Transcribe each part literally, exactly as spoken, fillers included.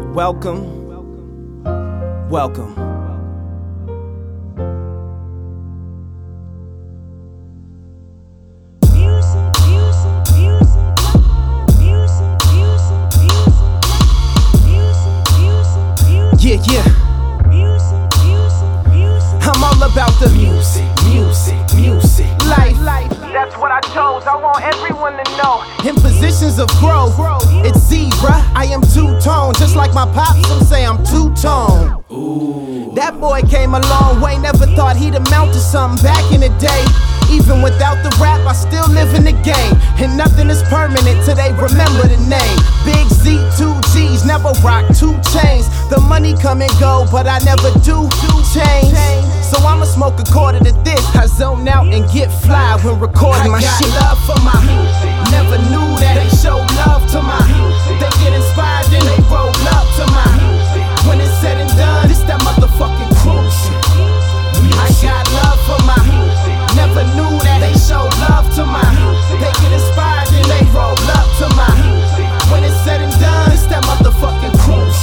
Welcome, welcome. Yeah, yeah. I'm all about the music, music, music. Life, life. That's what I chose. I want everyone to know. In positions of growth, it's zebra. I am two-tone, just like my pops. Some say I'm two-tone. Ooh. That boy came a long way. Never thought he'd amount to something back in the day. Even without the rap, I still live in the game. And nothing is permanent till they remember the name. Big Z, two G's, never rock two chains. The money come and go, but I never do change. So I'ma smoke a quarter to this. I zone out and get fly when recording my shit. I got love for my music. Never knew that they show love to my music. They get inspired and they roll up to my music. When it's said and done, it's that motherfucking cruise. I got love for my music. Never knew that they show love to my music. They get inspired and they roll up to my music. When it's said and done, it's that motherfucking cruise.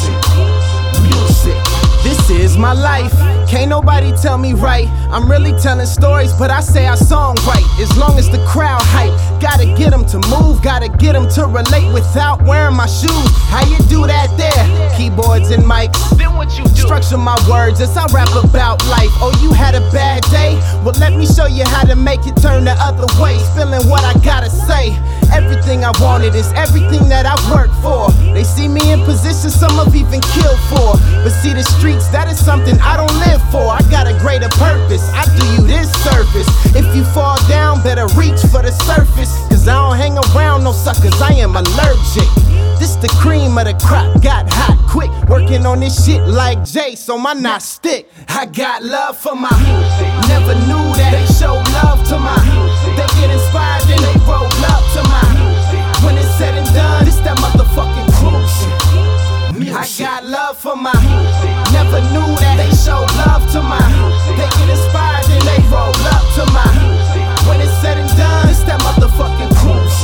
Music. This is my life. Can't nobody tell me right. I'm really telling stories, but I say I song right. As long as the crowd hype. Gotta get them to move, gotta get them to relate without wearing my shoes. How you do that there? Keyboards and mics. Then what you do? Structure my words as I rap about life. Oh, you had a bad day? Well, let me show you how to make it turn the other way. Feeling what I gotta say. Everything I wanted is everything that I worked for. They see me in position some have even killed for. But see the streets, that is something I don't live for. I got a greater purpose, I do you this service. If you fall down, better reach for the surface. Cause I don't hang around no suckers, I am allergic. This the cream of the crop, got hot quick. Working on this shit like Jay, so my knot stick. I got love for my music. Never knew that they show love to my music. They get inspired and they roll up to my music. When it's said and done, it's that motherfucking cruise. I got love for my music. Never knew that they show love to my music. They get inspired and they roll up to my music. When it's said and done, it's that motherfucking cruise.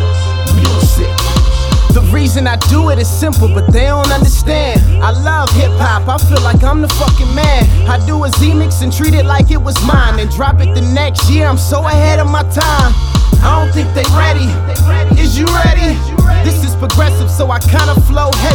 Music. The reason I do it is simple, but they don't understand. I love hip-hop, I feel like I'm the fucking man. I do a Z-mix and treat it like it was mine, and drop it the next year, I'm so ahead of my time. I don't think they ready. Is you ready? This is progressive, so I kinda flow heavy.